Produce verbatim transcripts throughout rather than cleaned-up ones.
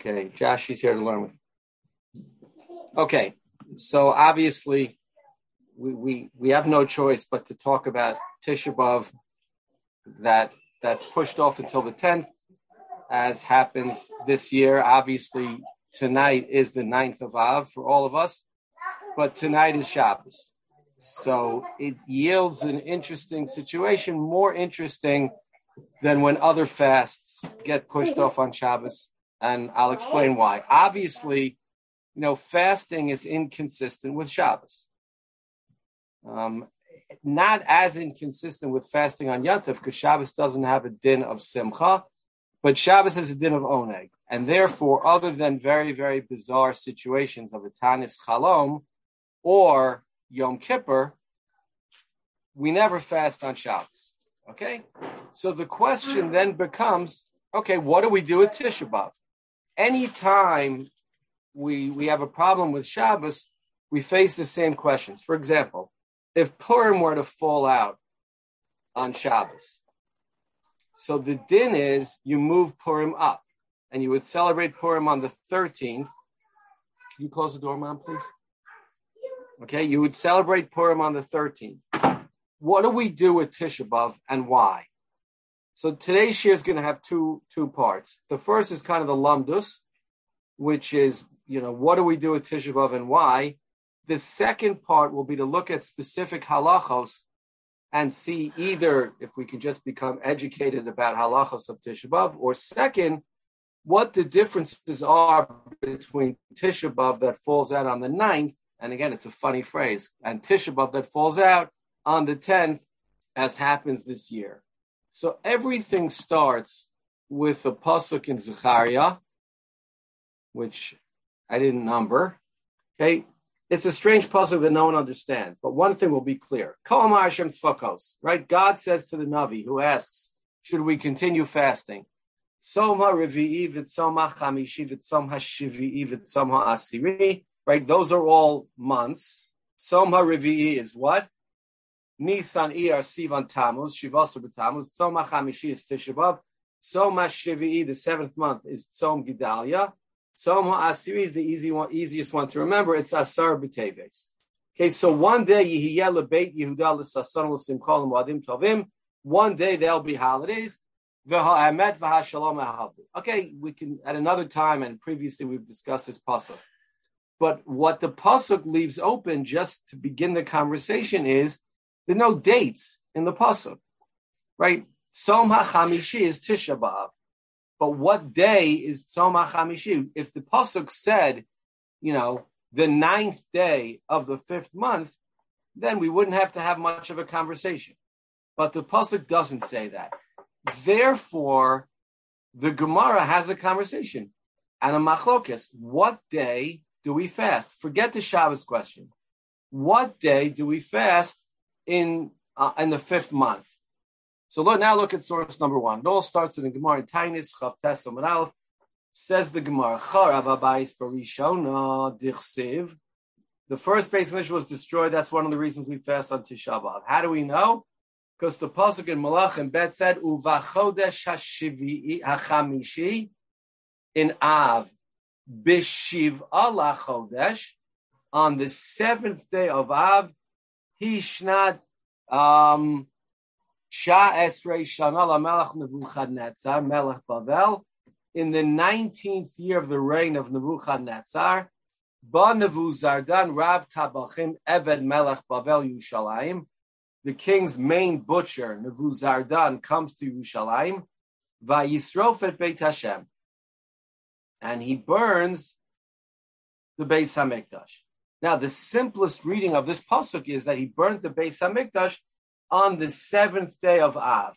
Okay, Josh, she's here to learn with. Okay, so obviously we, we we have no choice but to talk about Tisha B'Av that that's pushed off until the tenth, as happens this year. Obviously, tonight is the ninth of Av for all of us, but tonight is Shabbos. So it yields an interesting situation, more interesting than when other fasts get pushed off on Shabbos. And I'll explain why. Obviously, you know, fasting is inconsistent with Shabbos. Um, not as inconsistent with fasting on Yom Tov, because Shabbos doesn't have a din of Simcha, but Shabbos has a din of Oneg. And therefore, other than very, very bizarre situations of a Tanis Chalom or Yom Kippur, we never fast on Shabbos. Okay? So the question then becomes, okay, what do we do with Tisha B'Av? Anytime we we have a problem with Shabbos, we face the same questions. For example, if Purim were to fall out on Shabbos, so the din is you move Purim up, and you would celebrate Purim on the thirteenth. Can you close the door, Mom, please? Okay, you would celebrate Purim on the thirteenth. What do we do with Tisha B'Av and why? So today's shir is going to have two two parts. The first is kind of the lamdus, which is, you know, what do we do with Tisha B'Av and why? The second part will be to look at specific halachos and see either if we can just become educated about halachos of Tisha B'Av, or second, what the differences are between Tisha B'Av that falls out on the ninth, and again, it's a funny phrase, and Tisha B'Av that falls out on the tenth, as happens this year. So everything starts with the pasuk in Zechariah, which I didn't number. Okay, it's a strange pasuk that no one understands, but one thing will be clear: Kol Amar Hashem Tzvakos, right? God says to the Navi who asks, "Should we continue fasting?" Tzom HaRevi'i v'Tzom HaChamishi v'Tzom HaShivi'i v'Tzom HaAsiri. Right? Those are all months. Tzom HaRevi'i is what? Nisan, Iyar, Sivan, Tammuz, Shivasar b'Tammuz. Tzom HaChamishi is Tisha B'Av. Tzom HaShivi'i, the seventh month, is Tzom Gedalia. Tzom HaAsiri is the easy one, easiest one to remember. It's Asar b'Teves. Okay, so one day, Yihiyeh lebeit Yehuda l'sasan l'simcha l'moadim tovim. One day there'll be holidays. V'ha'emet v'ha'shalom ha'ahavu. Okay, we can, at another time, and previously we've discussed this pasuk. But what the pasuk leaves open just to begin the conversation is, there are no dates in the pasuk, right? Tzom HaChamishi is Tisha B'Av. But what day is Tzom HaChamishi? If the pasuk said, you know, the ninth day of the fifth month, then we wouldn't have to have much of a conversation. But the pasuk doesn't say that. Therefore, the Gemara has a conversation. And a machlokes, what day do we fast? Forget the Shabbos question. What day do we fast in uh, in the fifth month? So look, now look at source number one. It all starts in the Gemara in Tainis, Chav Tes Amud Aleph. Says the Gemara, Charav Abayis Barishona Dichsiv. The first base mission was destroyed. That's one of the reasons we fast on Tisha B'Av. How do we know? Because the pasuk in Malachim Bet said, Uvachodesh Hashivi Hachamishi in Av Bishiv Allah Chodesh, on the seventh day of Av, Hishnat um Sha Esrei Shana LaMelech Nebuchadnezzar Melech Bavel, in the nineteenth year of the reign of Nebuchadnezzar, Ba Nebuzardan Rav Tabachim Eved Melech Bavel Yushalayim. The king's main butcher, Nebuzardan, comes to Yerushalayim, Vayisrof et Beit Hashem, and he burns the Beis Hamikdash. Now, the simplest reading of this pasuk is that he burnt the Beis Hamikdash on the seventh day of Av.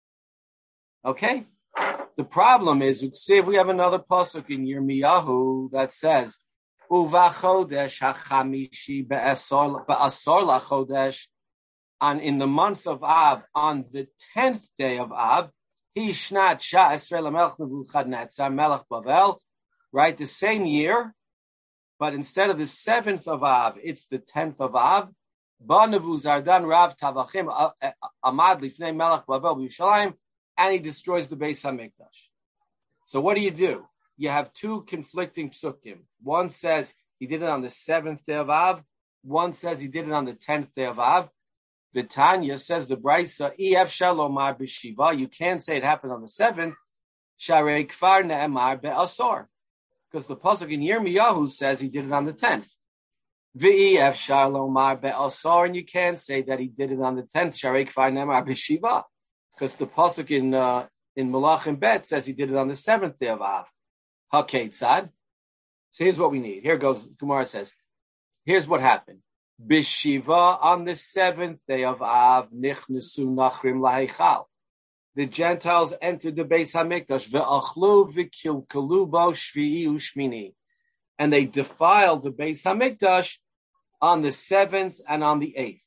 Okay? The problem is, see if we have another pasuk in Yirmiyahu that says, Uvachodesh hachamishi be'asor lachodesh, and in the month of Av, on the tenth day of Av, Hishnat Sha Esrei LaMelech Nebuchadnezzar Melech Bavel, right, the same year, but instead of the seventh of Av, it's the tenth of Av. Ba Nebuzardan Rav Tavachim Amad Lifnei Melech Bavel Yerushalayim, and he destroys the Beis Hamikdash. So what do you do? you have two conflicting psukim. One says he did it on the seventh day of Av. One says he did it on the tenth day of Av. Vitanya says the Brisa, Ef Shalomar b'Shiva. You can't say it happened on the seventh. Sharei Kfar Ne'emar be'Asor. Because the pasuk in Yirmiyahu says he did it on the tenth. V'Ef Shalomar be'Asor. And you can't say that he did it on the tenth. Sharei Kfar Ne'emar b'Shiva. Because the pasuk in uh, in Malachim Bet says he did it on the seventh day of Av. HaKetzad. So here's what we need. Here goes, Gemara says, here's what happened. B'Shiva, on the seventh day of Av, nichnesu nachrim laheichal. The Gentiles entered the Beis Hamikdash, ve'achlu v'kilkalu bo shvi'i u'shmini. And they defiled the Beis Hamikdash on the seventh and on the eighth.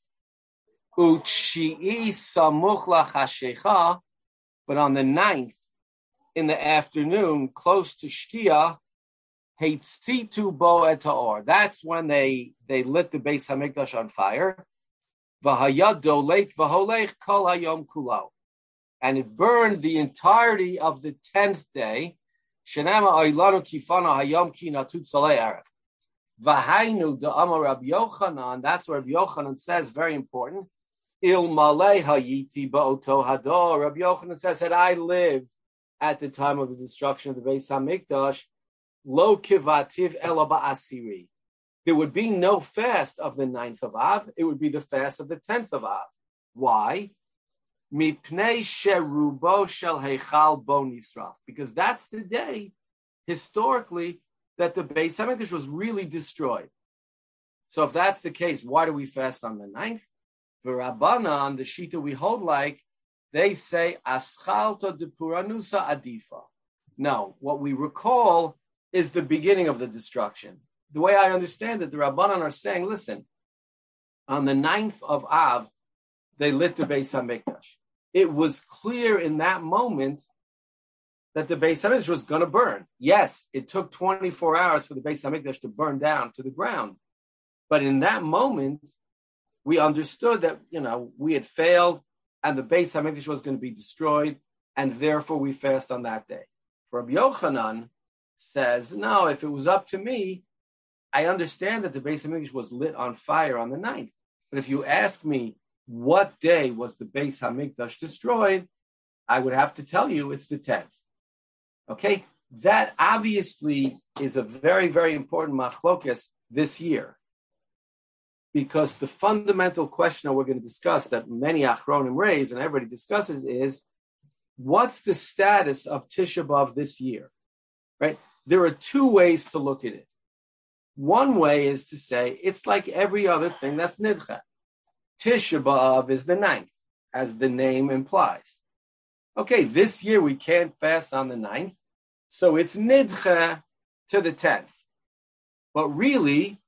U'tshi'i samuch lachashecha, but on the ninth, in the afternoon, close to Shkia, Heitzitu bo et ha'or. That's when they, they lit the Beis Hamikdash on fire. V'hayad doleit v'holech kol hayom kulo. And it burned the entirety of the tenth day. Shenema oilanu kifana hayom ki natut salei erev. V'hainu da'amar Rabbi Yochanan. That's where Rabbi Yochanan says, very important. Il malei hayiti ba'oto hador. Rabbi Yochanan says that I lived at the time of the destruction of the Beis Hamikdash. Lo kivativ ela ba'asiri. There would be no fast of the ninth of Av. It would be the fast of the tenth of Av. Why? Mipnei sherubo shel heichal bo nisraf. Because that's the day, historically, that the Beis Hamikdash was really destroyed. So if that's the case, why do we fast on the ninth? V'Rabbanan, the Shita we hold like, they say, aschalta de puranusa adifa. No, what we recall is the beginning of the destruction. The way I understand it, the Rabbanan are saying, listen, on the ninth of Av, they lit the Beis Hamikdash. It was clear in that moment that the Beis Hamikdash was going to burn. Yes, it took twenty-four hours for the Beis Hamikdash to burn down to the ground. But in that moment, we understood that, you know, we had failed and the Beis Hamikdash was going to be destroyed, and therefore we fast on that day. Rabbi Yochanan says, no, if it was up to me, I understand that the Beis Hamikdash was lit on fire on the ninth. But if you ask me, what day was the Beis Hamikdash destroyed? I would have to tell you it's the tenth. Okay? That obviously is a very, very important machlokas this year. Because the fundamental question that we're going to discuss that many achronim raise and everybody discusses is, what's the status of Tisha B'Av this year? Right? There are two ways to look at it. One way is to say it's like every other thing that's nidcha. Tisha B'Av is the ninth, as the name implies. Okay, this year we can't fast on the ninth, so it's nidcha to the tenth. But really,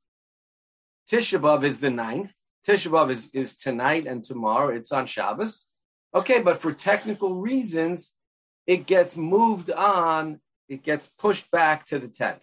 Tisha B'Av is the ninth. Tisha B'Av is, is tonight and tomorrow. It's on Shabbos. Okay, but for technical reasons, it gets moved on. It gets pushed back to the tenth.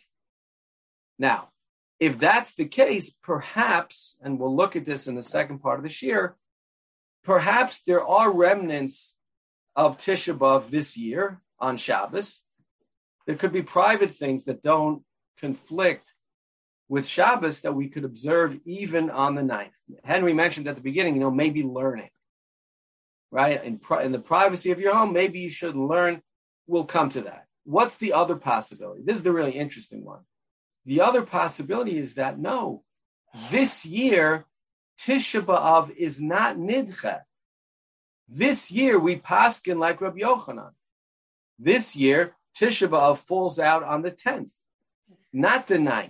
Now, if that's the case, perhaps, and we'll look at this in the second part of the shir, perhaps there are remnants of Tisha B'Av this year on Shabbos. There could be private things that don't conflict with Shabbos that we could observe even on the ninth. Henry mentioned at the beginning, you know, maybe learning, right? In, pri- in the privacy of your home, maybe you shouldn't learn. We'll come to that. What's the other possibility? This is the really interesting one. The other possibility is that, no, this year, Tisha B'Av is not nidcha. This year, we paskin like Rabbi Yochanan. This year, Tisha B'Av falls out on the tenth, not the ninth.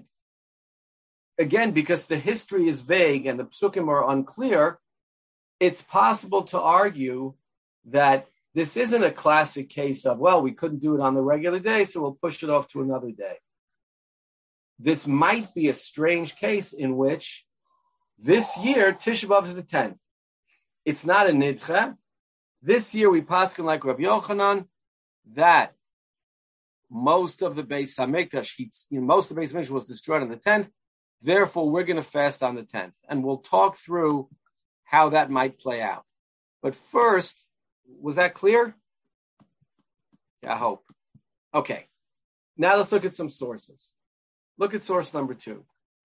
Again, because the history is vague and the psukim are unclear, it's possible to argue that this isn't a classic case of, well, we couldn't do it on the regular day, so we'll push it off to another day. This might be a strange case in which this year, Tisha B'Av is the tenth. It's not a nidcha. This year, we paskin like Rabbi Yochanan that most of the Beis Hamikdash, you know, most of the Beis Hamikdash was destroyed on the tenth. Therefore, we're going to fast on the tenth. And we'll talk through how that might play out. But first, was that clear? Yeah, I hope. Okay. Now let's look at some sources. Look at source number two.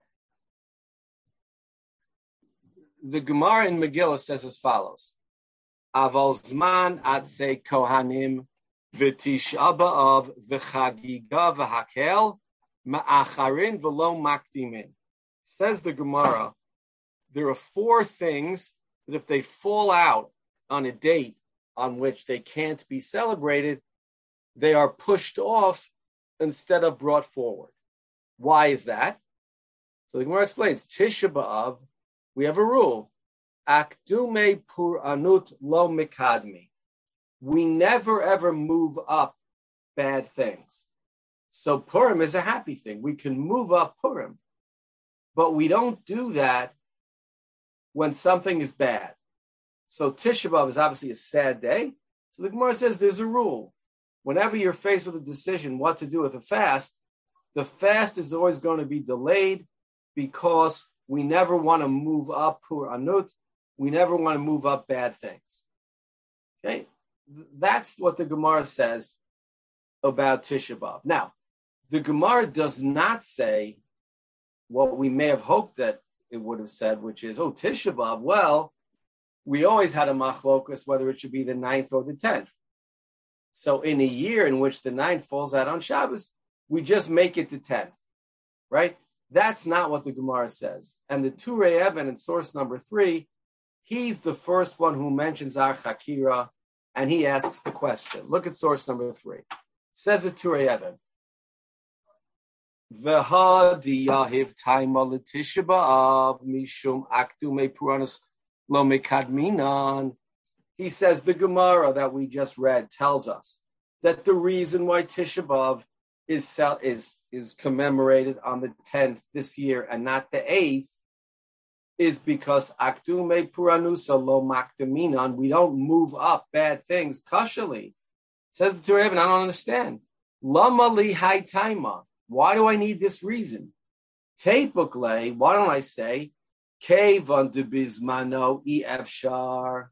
The Gemara in Megillah says as follows: Aval zman atse kohanim v'tisha b'av v'chagiga v'hakel ma'acharin v'lo makdimin. Says the Gemara, there are four things that if they fall out on a date on which they can't be celebrated, they are pushed off instead of brought forward. Why is that? So the Gemara explains, Tisha B'Av, we have a rule. Akdume puranut lo mikadmi. We never ever move up bad things. So Purim is a happy thing. We can move up Purim. But we don't do that when something is bad. So Tisha B'Av is obviously a sad day. So the Gemara says there's a rule. Whenever you're faced with a decision what to do with a fast, the fast is always going to be delayed because we never want to move up Pur Anut. We never want to move up bad things. Okay? That's what the Gemara says about Tisha B'Av. Now, the Gemara does not say what we may have hoped that it would have said, which is, oh, Tisha B'Av, well, we always had a machlokus whether it should be the ninth or the tenth. So in a year in which the ninth falls out on Shabbos, we just make it the tenth, right? That's not what the Gemara says. And the Turei Even in source number three, he's the first one who mentions Ar Chakira, and he asks the question. Look at source number three. Says the Turei Even, V'hadi yahiv taima l'tisha b'av mishum akdume puranus lo mekadminan. He says the Gemara that we just read tells us that the reason why Tisha B'Av is is is commemorated on the tenth this year and not the eighth is because akdume puranusa lo makdaminan. We don't move up bad things kashali. Says the Turei Even, I don't understand. Lama li hai taima. Why do I need this reason? Tepukle, why don't I say, Kevan de bismano efshar,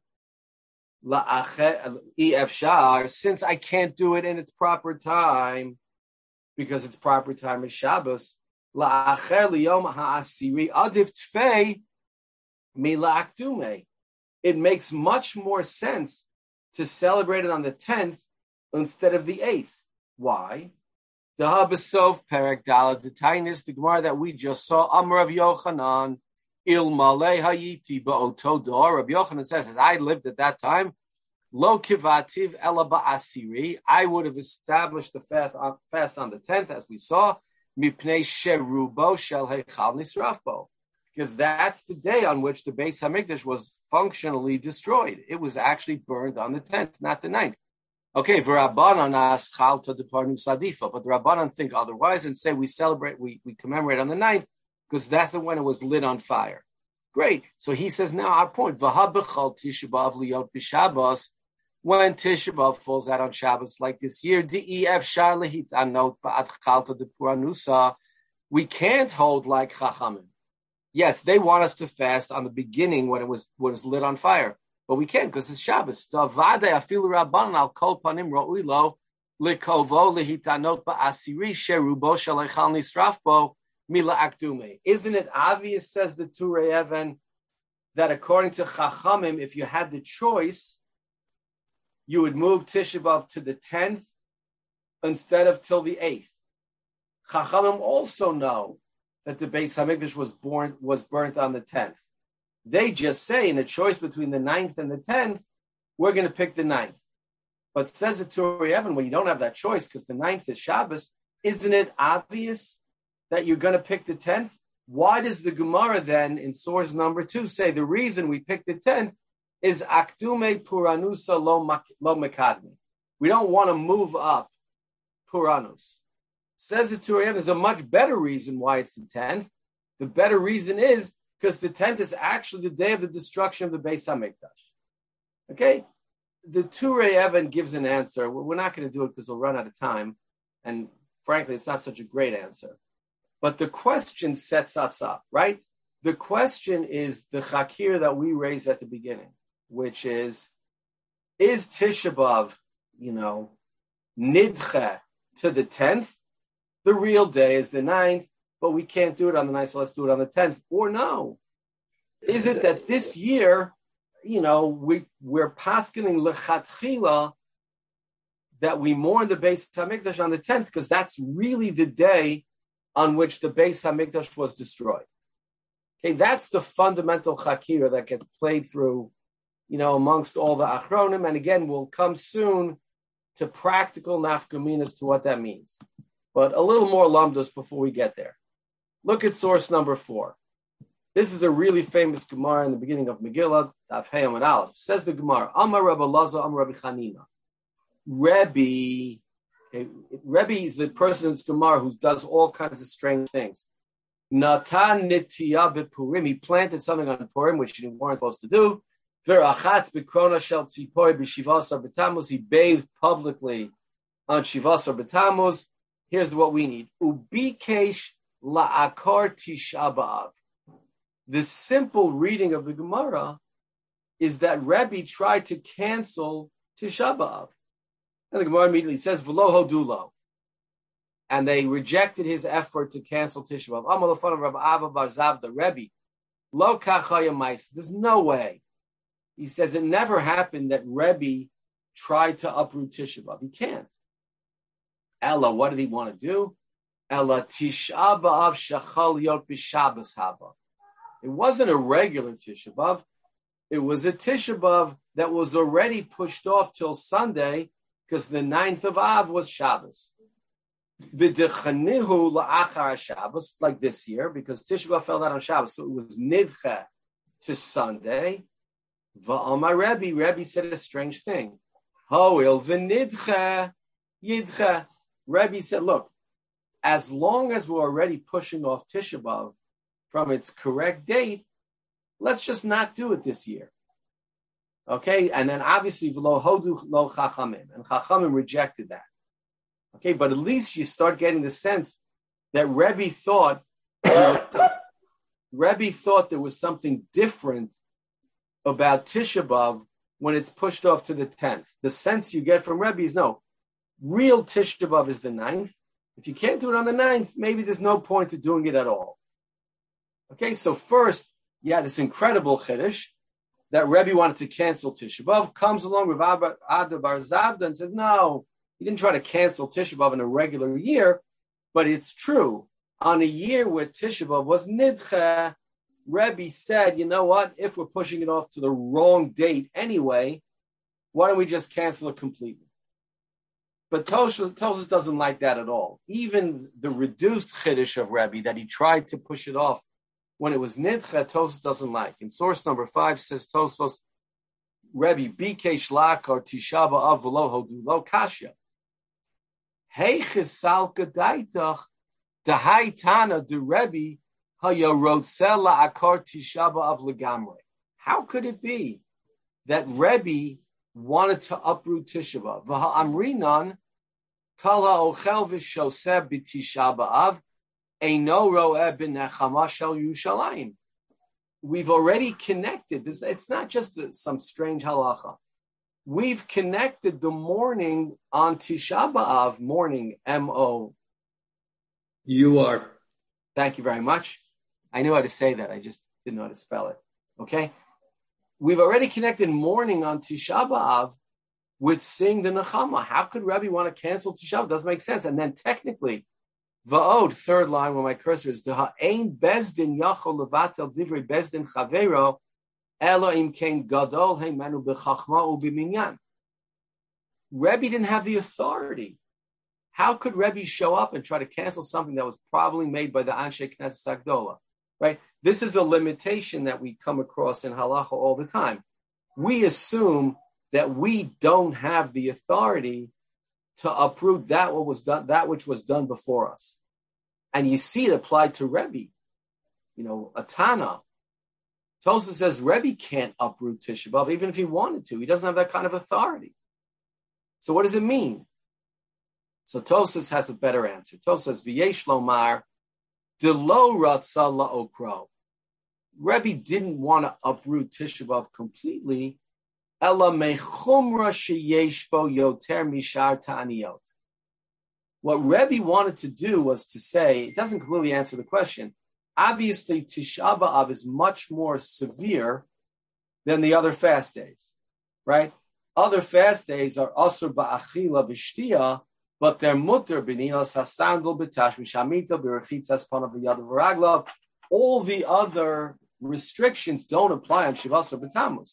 efshar, since I can't do it in its proper time, because its proper time is Shabbos, la'acher liyom ha'asiri adif tfei milakdume. It makes much more sense to celebrate it on the tenth instead of the eighth. Why? The Habasof Perek Dalad the Tainis, the Gemara that we just saw, Amar of Yochanan, Il Malay Hayiti Ba'oto Dor. Rabbi Yochanan says, as I lived at that time, Lo Kivativ Ela Ba'asiri, I would have established the fast on, fast on the tenth, as we saw, Mipnei Sherubo Shel Heichal Nisrafbo, because that's the day on which the Beis Hamikdash was functionally destroyed. It was actually burned on the tenth, not the ninth. Okay, v'Rabbanan aschalta deparnu sadifa, but the Rabbanan think otherwise and say we celebrate, we, we commemorate on the ninth because that's when it was lit on fire. Great. So he says now our point, v'habechal Tisha B'Av liyot b'Shabbos, when Tisha B'Av falls out on Shabbos like this year, d'ef shar lehit anot ba'at chalta depuranusa, we can't hold like Chachamim. Yes, they want us to fast on the beginning when it was when it was lit on fire. But we can't because it's Shabbos. Isn't it obvious, says the Turei Even, that according to Chachamim, if you had the choice, you would move Tisha B'Av to the tenth instead of till the eighth. Chachamim also know that the Beis Hamikdash was born was burnt on the tenth. They just say in a choice between the ninth and the tenth, we're going to pick the ninth. But says the Turei Even, when you don't have that choice because the ninth is Shabbos, isn't it obvious that you're going to pick the tenth? Why does the Gemara then in source number two say the reason we pick the tenth is akdume puranusa lo mekadmi? We don't want to move up puranus. Says the Turei Even, there's a much better reason why it's the tenth. The better reason is because the tenth is actually the day of the destruction of the Beis Hamikdash. Okay? The Turei Even gives an answer. We're not going to do it because we'll run out of time. And frankly, it's not such a great answer. But the question sets us up, right? The question is the chakir that we raised at the beginning, which is, is Tisha B'Av, you know, nidche to the tenth, the real day is the ninth, but we can't do it on the ninth, so let's do it on the tenth. Or no, is it that this year, you know, we, we're paskening lechatchila that we mourn the Beis HaMikdash on the tenth because that's really the day on which the Beis HaMikdash was destroyed. Okay, that's the fundamental chakira that gets played through, you know, amongst all the achronim. And again, we'll come soon to practical nafkaminas to what that means. But a little more lumdos before we get there. Look at source number four. This is a really famous Gemara in the beginning of Megillah, Daf Hey Amud Aleph. Says the Gemara, Amar Rabbi Laza, Amar Rabbi Chanina. Rebbe, okay, Rebbe is the person in this Gemara who does all kinds of strange things. Natan nitiyah b'purim. He planted something on Purim, which he weren't supposed to do. V'rachat b'krona shel tzipor b'shivasar b'tamuz. He bathed publicly on Shivasar b'tamuz. Here's what we need. Ubikesh la'akar tisha b'av. The simple reading of the Gemara is that Rebbe tried to cancel Tisha B'av. And the Gemara immediately says, V'lo hodulo. And they rejected his effort to cancel Tisha B'av. Amal of Rabbi Abba Bar Zavda, Rebbe, lo kachaya mais. There's no way. He says it never happened that Rebbe tried to uproot Tisha B'av. He can't. Ella, what did he want to do? Ella Tisha B'av shachal yot b'Shabbos haba. It wasn't a regular Tisha B'av. It was a Tisha B'av that was already pushed off till Sunday because the ninth of Av was Shabbos. V'dechanihu la'achar Shabbos, like this year, because Tisha B'av fell out on Shabbos, so it was nidcha to Sunday. V'amar Rebbe, Rebbe said a strange thing. Ho'il v'nidcha yidcha. Rebbe said, look, as long as we're already pushing off Tisha B'av from its correct date, let's just not do it this year. Okay, and then obviously v'lo hodu lo chachamim, and chachamim rejected that. Okay, but at least you start getting the sense that Rebbe thought Rebbe thought there was something different about Tisha B'av when it's pushed off to the tenth. The sense you get from Rebbe is no, real Tisha B'av is the ninth. If you can't do it on the ninth, maybe there's no point to doing it at all. Okay, so first, yeah, this incredible chiddush that Rebbe wanted to cancel Tisha B'av comes along with Ada Bar Zavda and says, no, he didn't try to cancel Tisha B'av in a regular year, but it's true. On a year where Tisha B'av was nidcha, Rebbe said, you know what, if we're pushing it off to the wrong date anyway, why don't we just cancel it completely? But Tosfos, Tosfos doesn't like that at all. Even the reduced chiddush of Rebbe that he tried to push it off when it was nidcha, Tosfos doesn't like. In source number five says Tosfos, Rebbe bikesh lakar tisha b'av v'lo hodu lo kasha. Hey chisal kadaitach dahai tana de Rebbe haya rotzeh la'akar tisha b'av legamre. How could it be that Rebbe wanted to uproot Tisha B'av? V'ha'amrinan kal ha'ochel v'shoseh b'tisha b'av eino ro'eh b'nechama shel Yerushalayim. We've already connected this. It's not just a, some strange halacha. We've connected the morning on Tisha B'av, morning, M O. You are. Thank you very much. I knew how to say that. I just didn't know how to spell it. Okay? We've already connected morning on Tisha B'av with seeing the Nechama. How could Rebbe want to cancel Tisha B'av? It doesn't make sense. And then technically, Va'od, third line where my cursor is, Ein bezdin yachol levatel divrei bezdin chavero elo im kein gadol heimenu b'chachma u'b'minyan. Rebbe didn't have the authority. How could Rebbe show up and try to cancel something that was probably made by the Anshe Knesset Agdola? Right? This is a limitation that we come across in halacha all the time. We assume that we don't have the authority to uproot that what was done, that which was done before us. And you see it applied to Rebbe. You know, a Tana. Tosfos says Rebbe can't uproot Tisha B'av, even if he wanted to. He doesn't have that kind of authority. So what does it mean? So Tosfos has a better answer. Tosfos says, V'yesh lomar, de lo ratza la'okro. Rebbe didn't want to uproot Tisha B'av completely. Ela mechumra sheyesh bo yoter mishar ta'aniyot. What Rebbe wanted to do was to say, it doesn't completely answer the question. Obviously, Tisha B'Av is much more severe than the other fast days, right? Other fast days are asur ba'achila v'shtiya, but they're mutter b'nilas hasandal b'tashmish hamita b'rechitzas panav v'yadav v'raglav. All the other restrictions don't apply on Shivasar B'Tammuz.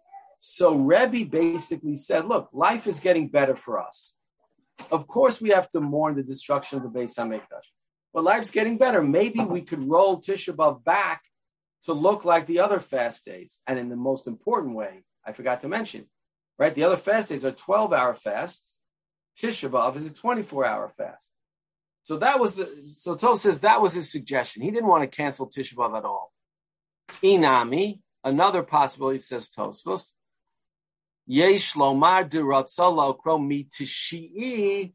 So Rebbe basically said, look, life is getting better for us. Of course, we have to mourn the destruction of the Beis HaMikdash. But life's getting better. Maybe we could roll Tisha B'Av back to look like the other fast days. And in the most important way, I forgot to mention, right? The other fast days are twelve-hour fasts. Tisha B'Av is a twenty-four-hour fast. So that was the, so Tos says that was his suggestion. He didn't want to cancel Tisha B'Av at all. Inami, another possibility, says Tosfos, Yesh lomar diratzalo kro mitishi'i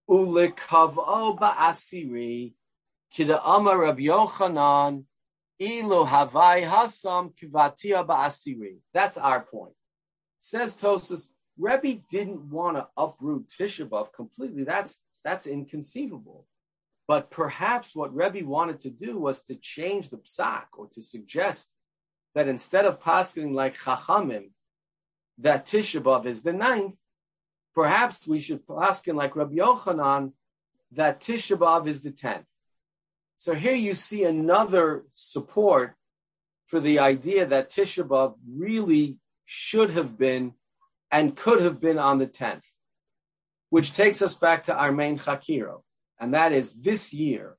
ulikavo ba'asiri kida amar Rav Yochanan ilu havai hasam kivatia ba'asiri. That's our point. Says Tosfos, Rebbe didn't want to uproot Tisha B'Av completely. That's that's inconceivable. But perhaps what Rebbe wanted to do was to change the psak, or to suggest that instead of paskening like Chachamim, that Tisha B'Av is the ninth, perhaps we should pasken like Rabbi Yochanan, that Tisha B'Av is the tenth. So here you see another support for the idea that Tisha B'Av really should have been and could have been on the tenth, which takes us back to our main Chakiro. And that is, this year,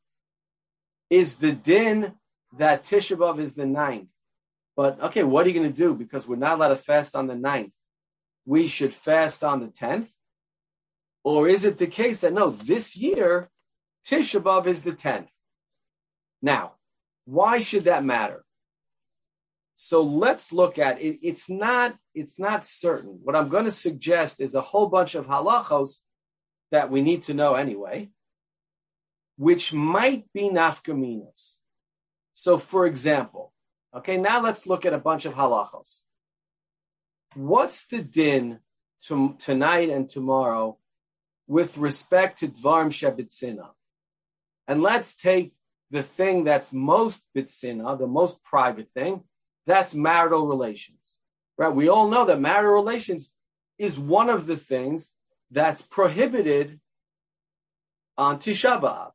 is the din that Tisha B'Av is the ninth. But, okay, what are you going to do? Because we're not allowed to fast on the ninth. We should fast on the tenth? Or is it the case that, no, this year, Tisha B'Av is the tenth? Now, why should that matter? So let's look at it. It's not, it's not certain. What I'm going to suggest is a whole bunch of halachos that we need to know anyway, which might be nafkaminas. So, for example, okay, now let's look at a bunch of halachos. What's the din to, tonight and tomorrow with respect to dvarim shebitzina? And let's take the thing that's most bitzina, the most private thing, that's marital relations, right? We all know that marital relations is one of the things that's prohibited on Tisha B'Av.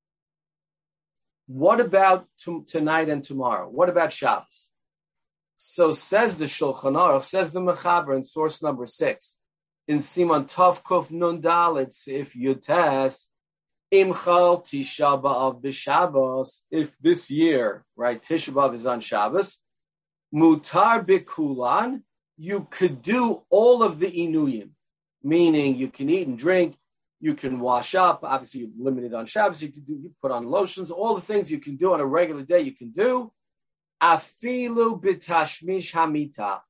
What about t- tonight and tomorrow? What about Shabbos? So says the Shulchan Aruch, says the Mechaber in source number six, in Siman Tov Kuf Nun Dalet Sif Yutes, Imchal Tisha B'Av b'Shabbos. If this year, right, Tisha B'Av is on Shabbos, Mutar Bikulan, you could do all of the Inuyim, meaning you can eat and drink, you can wash up. Obviously, you're limited on Shabbos. You can do, you put on lotions. All the things you can do on a regular day, you can do. Afilu b'tashmish hamita.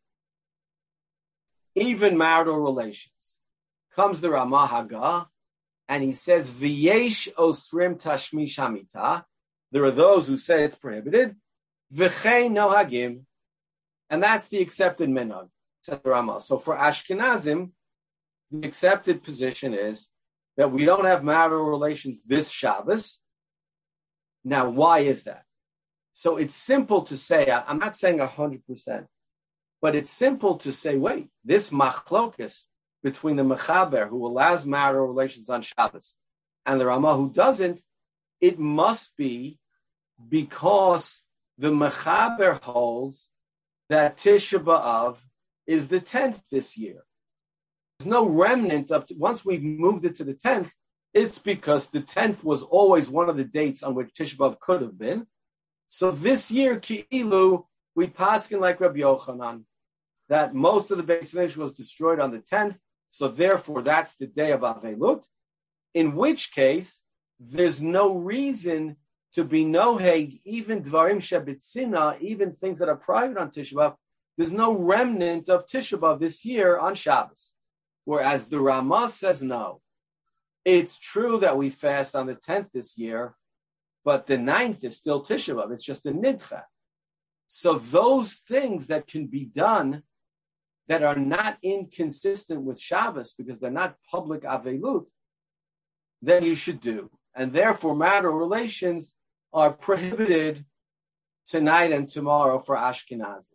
Even marital relations. Comes the Ramah Haga, and he says, V'yesh osrim tashmish hamita. There are those who say it's prohibited. V'chei nohagim. And that's the accepted minhag, says the Ramah. So for Ashkenazim, the accepted position is that we don't have marital relations this Shabbos. Now, why is that? So it's simple to say, I'm not saying one hundred percent, but it's simple to say, wait, this machlokus between the Mechaber, who allows marital relations on Shabbos, and the Ramah, who doesn't, it must be because the Mechaber holds that Tisha B'Av is the tenth this year. There's no remnant of, once we've moved it to the tenth, it's because the tenth was always one of the dates on which Tisha B'Av could have been. So this year, Ki'ilu, we paskin like Rabbi Yochanan, that most of the Beis Hamikdash was destroyed on the tenth, so therefore that's the day of Avelut, in which case, there's no reason to be noheg, even Dvarim Shebitzina, even things that are private on Tisha B'Av, there's no remnant of Tisha B'Av this year on Shabbos. Whereas the Ramah says no. It's true that we fast on the tenth this year, but the ninth is still Tisha B'Av. It's just a nidcha. So those things that can be done that are not inconsistent with Shabbos because they're not public avelut, then you should do. And therefore, marital relations are prohibited tonight and tomorrow for Ashkenazim.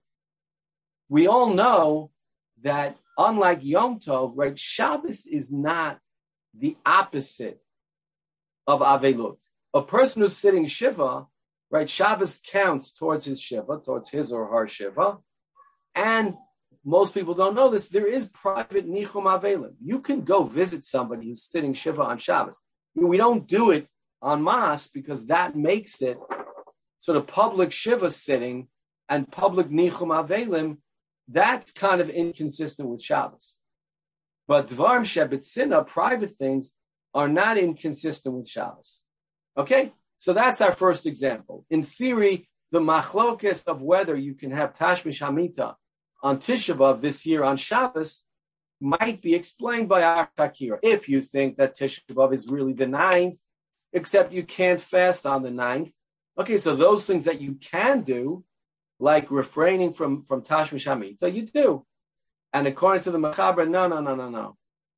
We all know that unlike Yom Tov, right, Shabbos is not the opposite of Avelut. A person who's sitting Shiva, right, Shabbos counts towards his Shiva, towards his or her Shiva. And most people don't know this, there is private Nichum Avelim. You can go visit somebody who's sitting Shiva on Shabbos. We don't do it en masse because that makes it sort of public Shiva sitting and public Nichum Avelim. That's kind of inconsistent with Shabbos. But Dvarim Shebetzina, private things, are not inconsistent with Shabbos. Okay? So that's our first example. In theory, the machlokes of whether you can have Tashmish Hamita on Tisha B'Av this year on Shabbos might be explained by our Fakir. If you think that Tisha B'Av is really the ninth, except you can't fast on the ninth. Okay, so those things that you can do, like refraining from, from Tashmish Hamita, you do. And according to the Mechaber, no, no, no, no, no.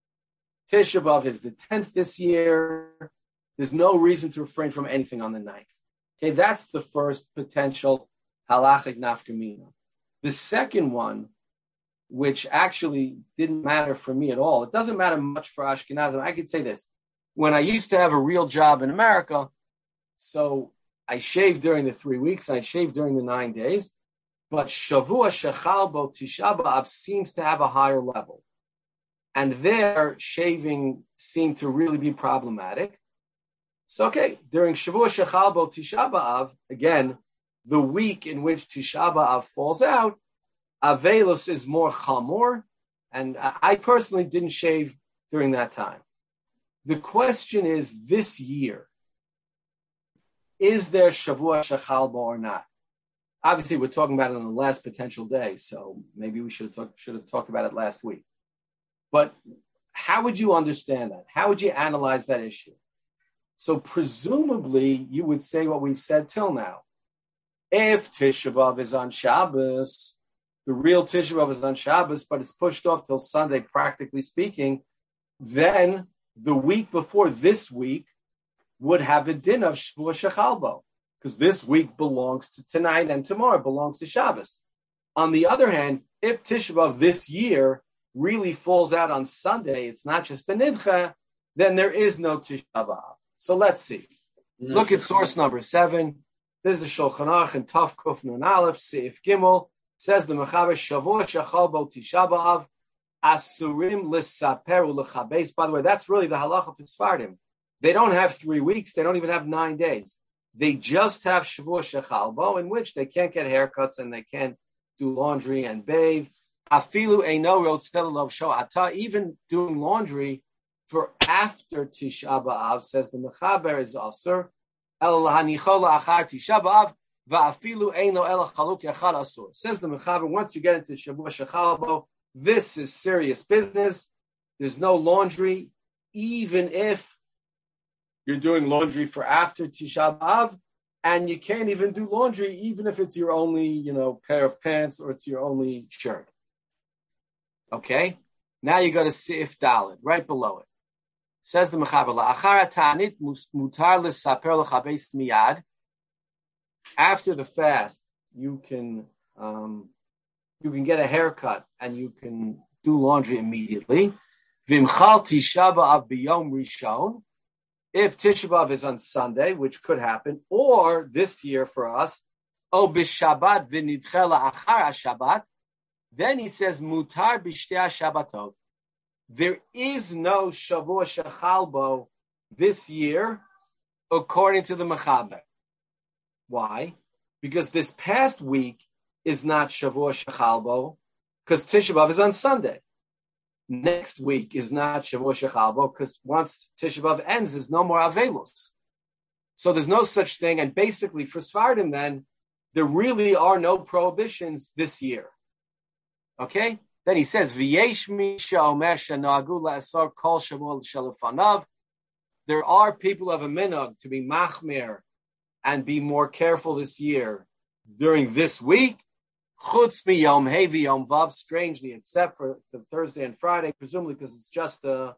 Tisha B'Av is the tenth this year. There's no reason to refrain from anything on the ninth. Okay, that's the first potential halachic nafkamina. The second one, which actually didn't matter for me at all, it doesn't matter much for Ashkenazim. I could say this. When I used to have a real job in America, so I shaved during the three weeks, and I shaved during the nine days, but Shavua Shechal Bo Tisha B'Av seems to have a higher level. And there, shaving seemed to really be problematic. So, okay, during Shavua Shechal Bo Tisha B'Av, again, the week in which Tisha B'Av falls out, Avelos is more chamor, and I personally didn't shave during that time. The question is, this year, is there Shavua Shechal Bo or not? Obviously, we're talking about it on the last potential day, so maybe we should have, talk, should have talked about it last week. But how would you understand that? How would you analyze that issue? So presumably, you would say what we've said till now. If Tisha B'Av is on Shabbos, the real Tisha B'Av is on Shabbos, but it's pushed off till Sunday, practically speaking, then the week before this week would have a din of Shavua Shechal Bo, because this week belongs to tonight and tomorrow belongs to Shabbos. On the other hand, if Tisha B'Av this year really falls out on Sunday, it's not just a nidcha, then there is no Tisha B'Av. So let's see. No, Look at source number seven. This is the Shulchan Aruch and Taf Kuf Nun Aleph Seif Gimel. Says the Mechaber Shavua Shechal Bo Tisha B'Av Asurim L'Saper U'Lechabes. By the way, that's really the halacha of Sfardim. They don't have three weeks. They don't even have nine days. They just have Shavua Shechal Bo, in which they can't get haircuts and they can't do laundry and bathe. Afilu Eino Rotzel Lov Sho'ata. Even doing laundry for after Tisha B'Av, says the Mechaber, is asur. El hanichola achar Tisha B'Av va'afilu eino el chalut yachad asur. Says the Mechaber, once you get into Shavua Shechal Bo, this is serious business. There's no laundry, even if you're doing laundry for after Tisha B'Av, and you can't even do laundry, even if it's your only, you know, pair of pants or it's your only shirt. Okay, now you go to Seif Dalet, right below it. Says the Mechaber, La'achar ta'anit mutar l'saper l'chabes miyad. After the fast, you can um, you can get a haircut and you can do laundry immediately. Vimchal Tisha B'Av b'yom rishon. If Tisha B'Av is on Sunday, which could happen, or this year for us, O b'Shabbat v'nidche la'achar ha'Shabbat, then he says mutar b'shtei ha'Shabbatot. There is no Shavua Shechal Bo this year, according to the Mechaber. Why? Because this past week is not Shavua Shechal Bo, because Tisha B'Av is on Sunday. Next week is not Shavua Shechal Bo, because once Tisha B'Av ends, there's no more Avelos. So there's no such thing, and basically for Sfardim then, there really are no prohibitions this year. Okay? Then he says, "V'yesh mi she'omer she'nohagu la'asar kol shavua shelufanav." There are people of a minhag to be machmir and be more careful this year during this week. Chutz mi yom hey v'yom vav, strangely, except for, for Thursday and Friday, presumably because it's just a,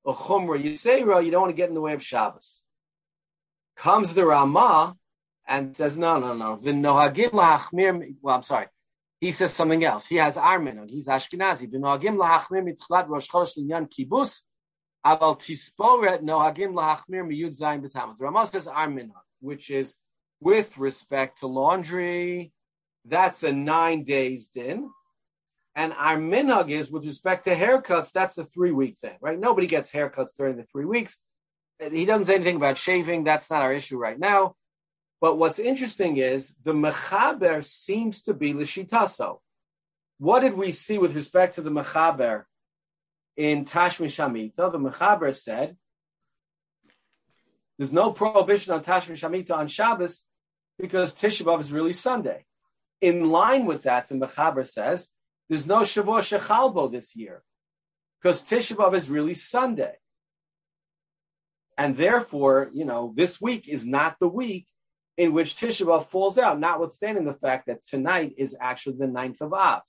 a chumrah yisera, you don't want to get in the way of Shabbos. Comes the Ramah and says, no, no, no. The nohagim lahachmir. Well, I'm sorry. He says something else. He has Armin. He's Ashkenazi. The nohagim lahachmir mitchilat Rosh Chodesh linyan kibus. Aval tisporet nohagim lahachmir miyud zayin b'tammuz. The Ramah says Armin, which is with respect to laundry. That's a nine days din. And our minhag is with respect to haircuts, that's a three-week thing, right? Nobody gets haircuts during the three weeks. He doesn't say anything about shaving. That's not our issue right now. But what's interesting is the mechaber seems to be l'shitaso. What did we see with respect to the mechaber in Tashmi Shamita? The mechaber said there's no prohibition on Tashmi Shamita on Shabbos because Tisha B'Av is really Sunday. In line with that, the mechaber says there's no Shavua Shechalbo this year because Tisha B'Av is really Sunday. And therefore, you know, this week is not the week in which Tisha B'Av falls out, notwithstanding the fact that tonight is actually the ninth of Av.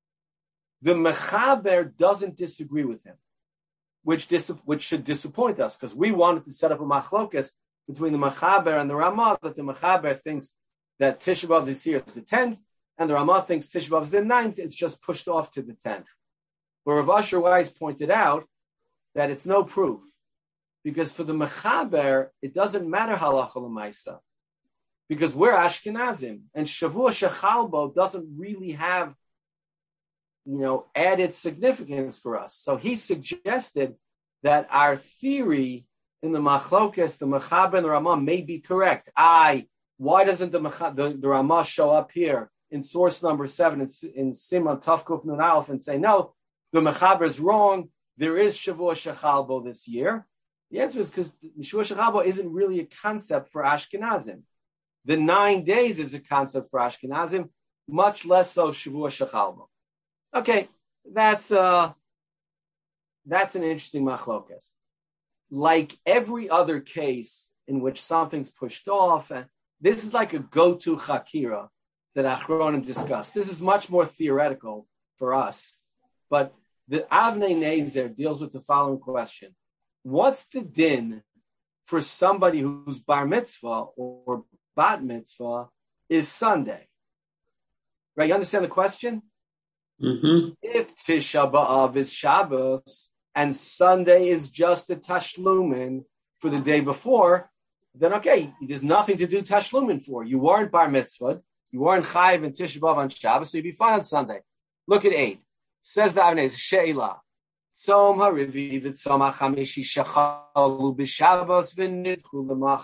The Mechaber doesn't disagree with him, which dis- which should disappoint us, because we wanted to set up a machlokas between the Mechaber and the Ramah, that the Mechaber thinks that Tisha B'Av this year is the tenth, and the Ramah thinks Tisha B'Av is the ninth, it's just pushed off to the tenth. But Rav Asher Weiss pointed out that it's no proof, because for the Mechaber, it doesn't matter halacha l'maisa, because we're Ashkenazim, and Shavua Shechalbo doesn't really have, you know, added significance for us. So he suggested that our theory in the Machlokes, the Mechaber and the Ramah may be correct. I, why doesn't the, Mecha, the, the Ramah show up here in source number seven in, in Siman Tavkuf Nun Aleph and say, no, the Mechaber is wrong. There is Shavua Shechalbo this year. The answer is because Shavua Shechalbo isn't really a concept for Ashkenazim. The nine days is a concept for Ashkenazim, much less so Shavua Shechalbo. Okay, that's uh, that's an interesting machlokas. Like every other case in which something's pushed off, and this is like a go-to chakira that Achronim discussed. This is much more theoretical for us, but the Avnei Nezer deals with the following question: what's the din for somebody whose bar mitzvah or bat mitzvah is Sunday? Right? You understand the question? Mm-hmm. If Tisha B'Av is Shabbos and Sunday is just a tashlumin for the day before, then okay, there's nothing to do tashlumin for. You weren't bar mitzvah, you weren't chayiv and Tisha B'Av on Shabbos, so you'd be fine on Sunday. Look at eight. Says the Avnei Sheila. Tzom harivi v'tzom hachamishi shechalu b'Shabbos v'nidchu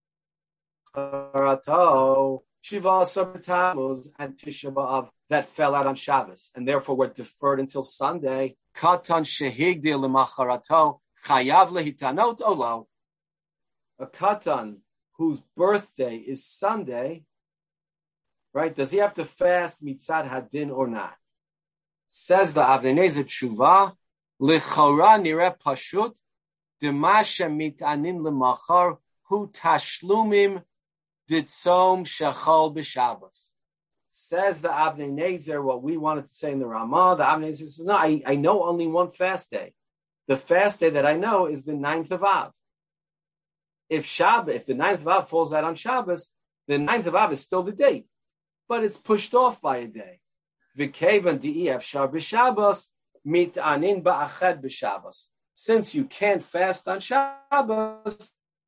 l'macharato Shiva Asar Tammuz and Tisha B'Av that fell out on Shabbos, and therefore were deferred until Sunday. Katan shehigdi l'macharato chayav lehitanot olo. A katan whose birthday is Sunday, right? Does he have to fast mitzad hadin or not? Says the Avnei Nezer Tshuva, L'chora nireh pashut, D'masha mitanin l'machar hu tashlumim ditzom shachal b'Shabbos. Says the Avnei Nezer what we wanted to say in the Ramah. The Avnei Nezer says, no, I, I know only one fast day. The fast day that I know is the ninth of Av. If Shabbos, if the ninth of Av falls out on Shabbos, the ninth of Av is still the date, but it's pushed off by a day. V'kevan di'ef shar b'Shabbos mitanin ba'ached b'Shabbos. Since you can't fast on Shabbos,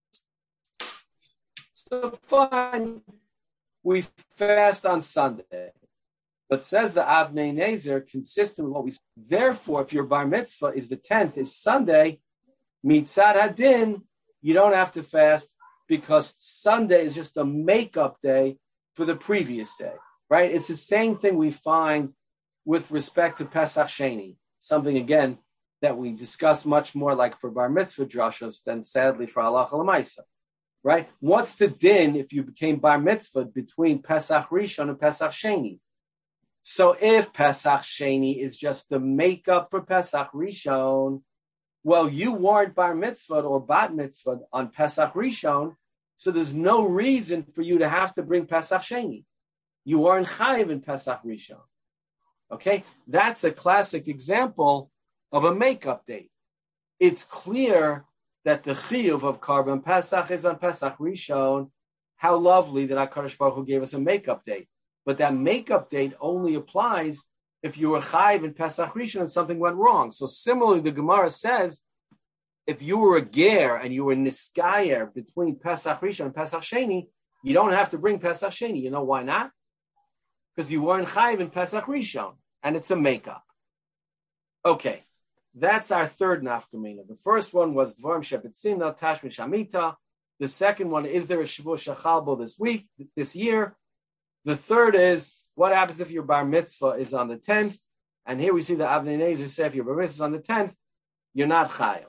so fine, we fast on Sunday. But says the Avnei Nezer, consistent with what we said. Therefore, if your bar mitzvah is the tenth, is Sunday, mitzad hadin, you don't have to fast because Sunday is just a makeup day for the previous day, right? It's the same thing we find with respect to Pesach Sheni, something, again, that we discuss much more like for bar mitzvah drashos than, sadly, for halacha l'maisa. Right? What's the din if you became bar mitzvah between Pesach Rishon and Pesach Sheni? So if Pesach Sheni is just the makeup for Pesach Rishon, well, you weren't bar mitzvah or bat mitzvah on Pesach Rishon, so there's no reason for you to have to bring Pesach Sheni. You weren't chayiv in Pesach Rishon. Okay? That's a classic example of a makeup date. it's clear that the chiyuv of Karban Pesach is on Pesach Rishon. How lovely that HaKadosh Baruch Hu gave us a makeup date. But that makeup date only applies if you were chayiv in Pesach Rishon and something went wrong. So similarly, the Gemara says, if you were a ger and you were niskayer between Pesach Rishon and Pesach Sheni, you don't have to bring Pesach Sheni. You know why not? Because you weren't chayiv in Pesach Rishon, and it's a makeup. Okay, that's our third nafkamina. The first one was Dvarim Shebetzimna, Tashmi Shamita. The second one, is there a Shavuot Shechalbo this week, this year? The third is, what happens if your bar mitzvah is on the tenth? And here we see the Avnei Nezer say, if your bar mitzvah is on the tenth, you're not chayav.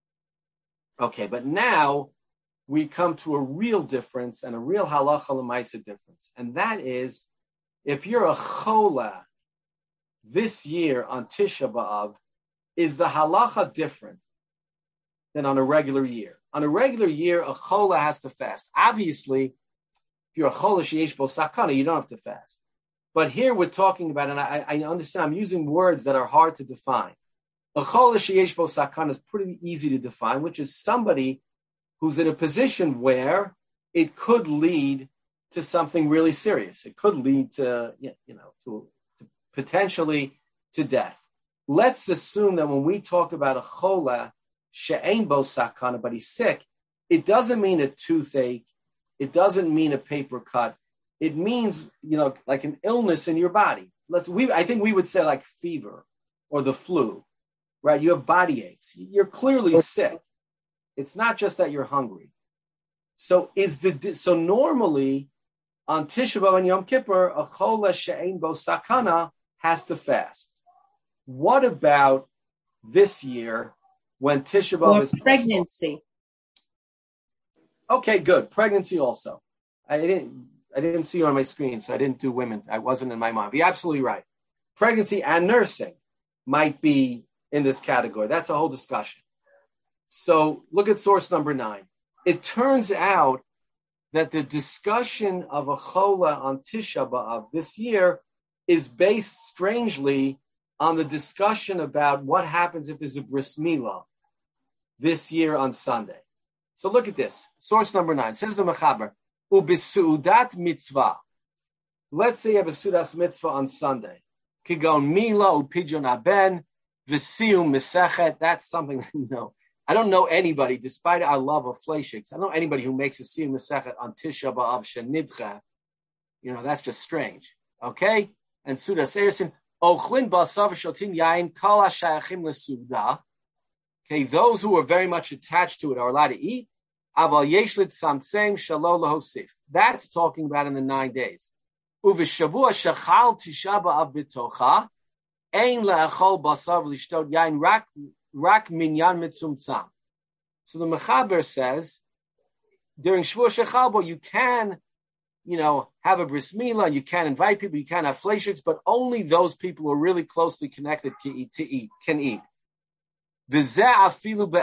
Okay, but now we come to a real difference and a real halacha l'maisa difference. And that is, if you're a chola this year on Tisha B'Av, is the halacha different than on a regular year? On a regular year, a chola has to fast. Obviously, if you're a chola sheyesh bo sakana, you don't have to fast. But here we're talking about, and I, I understand, I'm using words that are hard to define. A chola sheyesh bo sakana is pretty easy to define, which is somebody who's in a position where it could lead to something really serious. It could lead to, you know, to, to potentially to death. Let's assume that when we talk about a chola she'ein bo sakana, but he's sick, it doesn't mean a toothache. It doesn't mean a paper cut. It means, you know, like an illness in your body. Let's we I think we would say like fever or the flu, right? You have body aches. You're clearly sick. It's not just that you're hungry. So is the so normally on Tisha B'Av and Yom Kippur, a chola she'ein bo sakana has to fast. What about this year when Tisha B'Av is pregnancy? Okay, good. Pregnancy also. I didn't I didn't see you on my screen, so I didn't do women. I wasn't in my mind. But you're absolutely right. Pregnancy and nursing might be in this category. That's a whole discussion. So look at source number nine. It turns out that the discussion of a chola on Tisha B'Av this year is based strangely on the discussion about what happens if there's a bris milah this year on Sunday. So look at this. Source number nine. Says the Mechaber, Ubisudat mitzvah. Let's say you have a sudas mitzvah on Sunday. Kigon mila upidyon aben v'siyum mesechet. That's something, you know, I don't know anybody, despite our love of fleishiks, I don't know anybody who makes a siyum mesechet on Tisha B'Av shenidcha. You know, that's just strange. Okay? And sudas ersin, ochlin basav shotin yain kol hashayachim lesuda. Okay, those who are very much attached to it are allowed to eat. Aval yeshlit samtsem shalo lahosif. That's talking about in the nine days. Uvishavua shachal Tisha B'Av bitocha ein leachol basav lishtot yain rak rak minyan mitzumtzam. So the Mechaber says during Shavuot Shechalbo you can, you know, have a bris milah, you can invite people, you can have fleishiks, but only those people who are really closely connected to eat, to eat can eat. Okay, but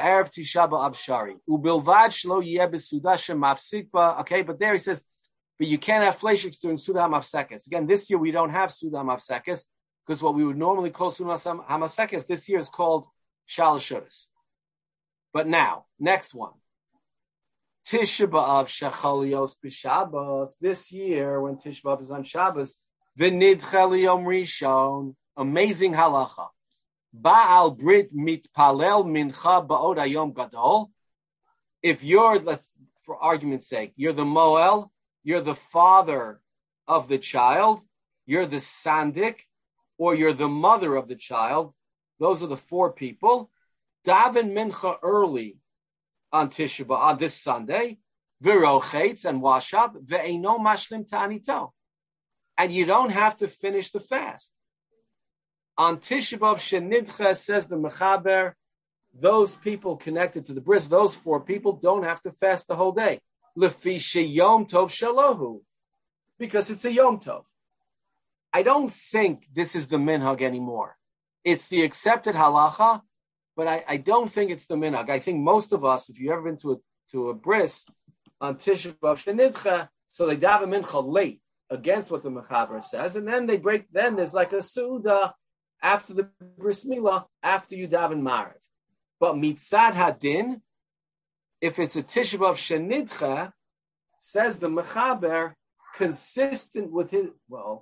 there he says, but you can't have fleishiks during Suda HaMafsekes. Again, this year we don't have Suda HaMafsekes because what we would normally call Suda HaMafsekes this year is called Shalosh Shudas. But now, next one. Tisha B'Av Shechalios B'Shabbos. This year, when Tisha B'Av is on Shabbos, V'nidcha liyom rishon. Amazing halacha. Ba'al Brit mitpalel mincha ba'od hayom gadol. If you're, let's, for argument's sake, you're the moel, you're the father of the child, you're the sandik, or you're the mother of the child, those are the four people. Daven mincha early on Tisha B'Av, on this Sunday, v'rochetz, and wash up, ve'eino mashlim ta'anito. And you don't have to finish the fast. On Tisha B'Av Shenidcha, says the Mechaber, those people connected to the bris, those four people don't have to fast the whole day. Lefi sheyom tov shalohu, because it's a yom tov. I don't think this is the minhag anymore. It's the accepted halacha, but I, I don't think it's the minhag. I think most of us, if you've ever been to a to a bris on Tisha B'Av Shenidcha, so they daven mincha late against what the Mechaber says, and then they break. Then there's like a suda after the bris milah, after you daven Maariv. But mitzad hadin, if it's a Tisha B'Av shenidcha, says the Mechaber, consistent with his, well,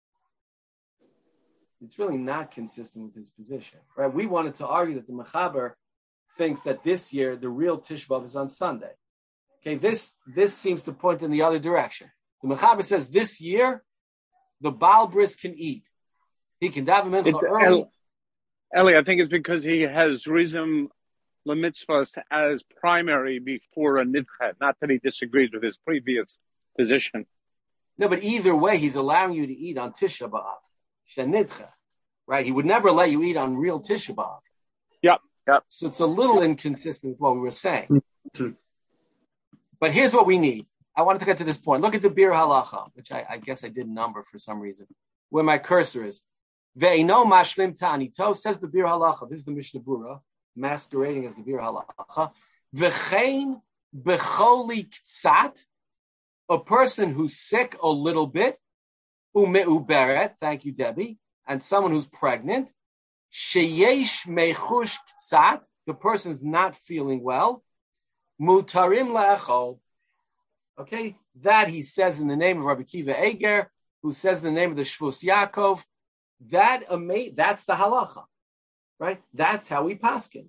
it's really not consistent with his position, right? We wanted to argue that the Mechaber thinks that this year the real Tisha B'Av is on Sunday. Okay, this this seems to point in the other direction. The Mechaber says this year the Baal Bris can eat. He can daven mincha early. Eli, I think it's because he has Rizim Lemitzvahs as primary before a Nidcha, not that he disagrees with his previous position. No, but either way, he's allowing you to eat on Tisha B'Av, Shenidcha, right? He would never let you eat on real Tisha B'Av. Yep, yep. So it's a little inconsistent with what we were saying. But here's what we need. I wanted to get to this point. Look at the Bir Halacha, which I, I guess I did number for some reason, where my cursor is. Ve'ino mashlim ta'anito, says the Bir Halacha. This is the Mishnah Berurah, masquerading as the Bir Halacha. V'chein b'choli k'tzat, a person who's sick a little bit, ume'uberet, thank you, Debbie, and someone who's pregnant, sheyesh mechush k'tzat, the person's not feeling well, mutarim la'echol. Okay, that he says in the name of Rabbi Kiva Eger, who says in the name of the Shvus Yaakov. That ama- that's the halacha, right? That's how we paskin.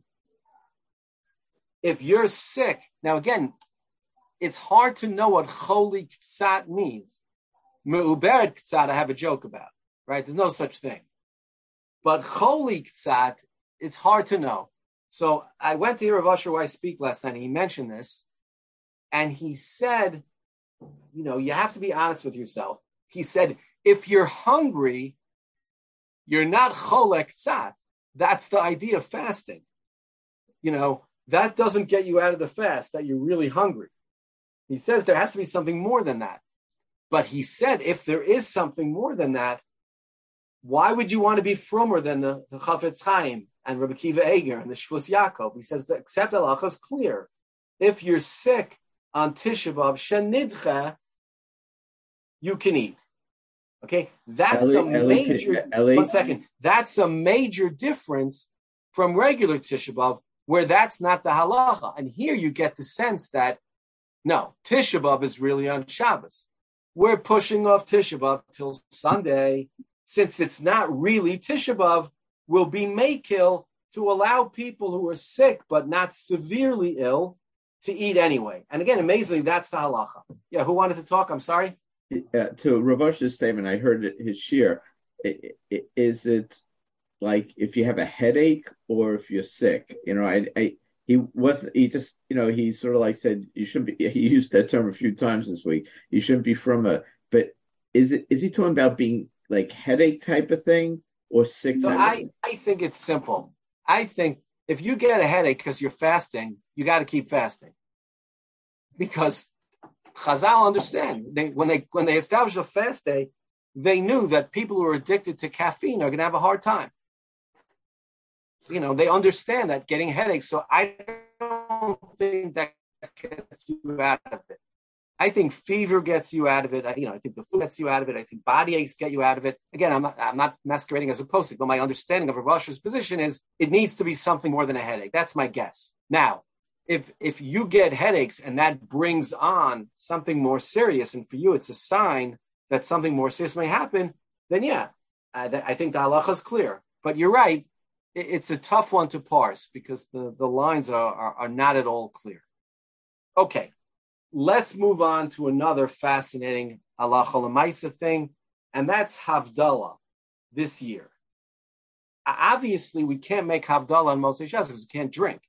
If you're sick, now again, it's hard to know what choli ktsat means. Me'uberet ktsat, I have a joke about, right? There's no such thing. But choli ktsat, it's hard to know. So I went to hear Rav Asher Weiss speak last night, and he mentioned this, and he said, you know, you have to be honest with yourself. He said, if you're hungry, you're not cholek tzat. That's the idea of fasting. You know, that doesn't get you out of the fast, that you're really hungry. He says there has to be something more than that. But he said, if there is something more than that, why would you want to be frummer than the, the Chafetz Chaim and Rabbi Kiva Eger and the Shvus Yaakov? He says the accept halacha is clear. If you're sick on Tisha B'Av shenidcha, you can eat. Okay, that's Ellie, a Ellie, major. Ellie. One second. That's a major difference from regular Tisha B'Av, where that's not the halacha. And here you get the sense that no, Tisha B'Av is really on Shabbos. We're pushing off Tisha B'Av till Sunday, since it's not really Tisha B'Av. Will be makil to allow people who are sick but not severely ill to eat anyway. And again, amazingly, that's the halacha. Yeah, who wanted to talk? I'm sorry. Uh, to Rav Asher's statement, I heard his shir. Is it like if you have a headache or if you're sick? You know, I, I he wasn't. He just, you know, he sort of like said you shouldn't be. He used that term a few times this week. You shouldn't be from a. But is it? Is he talking about being like headache type of thing or sick? No, I I think it's simple. I think if you get a headache because you're fasting, you got to keep fasting because Chazal understand. They when they when they established a fast day, they knew that people who are addicted to caffeine are going to have a hard time. You know, they understand that getting headaches. So I don't think that gets you out of it. I think fever gets you out of it. I, you know, I think the flu gets you out of it. I think body aches get you out of it. Again, I'm not, I'm not masquerading as a postic, but my understanding of Rav Asher's position is it needs to be something more than a headache. That's my guess. Now, if if you get headaches and that brings on something more serious, and for you it's a sign that something more serious may happen, then yeah, I, I think the halacha is clear. But you're right, it, it's a tough one to parse because the, the lines are, are, are not at all clear. Okay. Let's move on to another fascinating halacha l'maisa thing, and that's Havdalah this year. Obviously, we can't make Havdalah on Motzei Shabbos because we can't drink.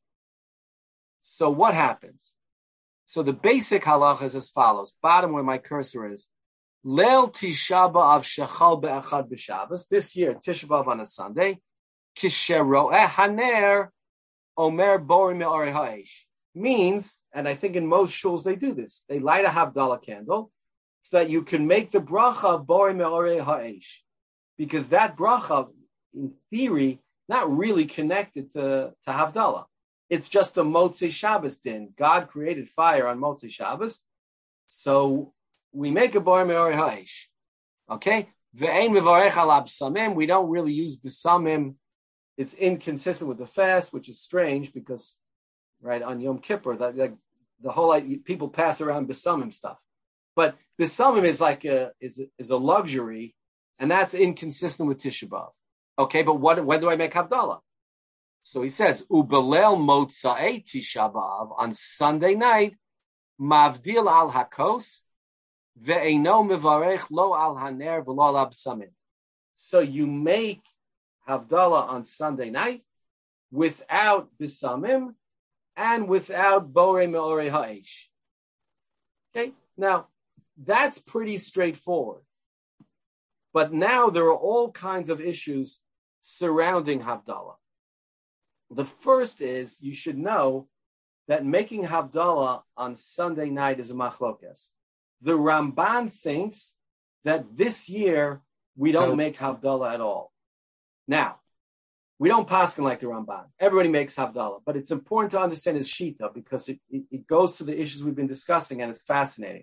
So what happens? So the basic halacha is as follows. Bottom where my cursor is. Leil Tisha B'Av shechal be'echad b'Shabbos. This year, Tisha B'Av on a Sunday. Kisheroeh haner omer bori me'orei ha'esh. Means, and I think in most shuls they do this, they light a Havdalah candle so that you can make the bracha of Borei Me'orei Ha'esh. Because that bracha, in theory, not really connected to, to Havdalah. It's just the Motzei Shabbos din. God created fire on Motzei Shabbos. So we make a Borei Me'orei Ha'esh. Okay? Ve'ein mevarech al absamim. We don't really use besamim it's inconsistent with the fast, which is strange because, right, on Yom Kippur, that, that the whole like, people pass around Besamim stuff, but Besamim is like a is is a luxury, and that's inconsistent with Tisha B'av. Okay, but what when do I make Havdalah? So he says, Ubelel Motza'ei Tisha B'av, on Sunday night, Mavdil al Hakos, Ve'eino Mivarech lo al Haner v'lo al Absamim. So you make Havdalah on Sunday night without Bisamim and without Borei Me'orei Ha'esh. Okay, now that's pretty straightforward. But now there are all kinds of issues surrounding Havdalah. The first is you should know that making Havdalah on Sunday night is a machlokes. The Ramban thinks that this year we don't make Havdalah at all. Now, we don't paskin like the Ramban. Everybody makes Havdalah, but it's important to understand his shita because it, it, it goes to the issues we've been discussing and it's fascinating.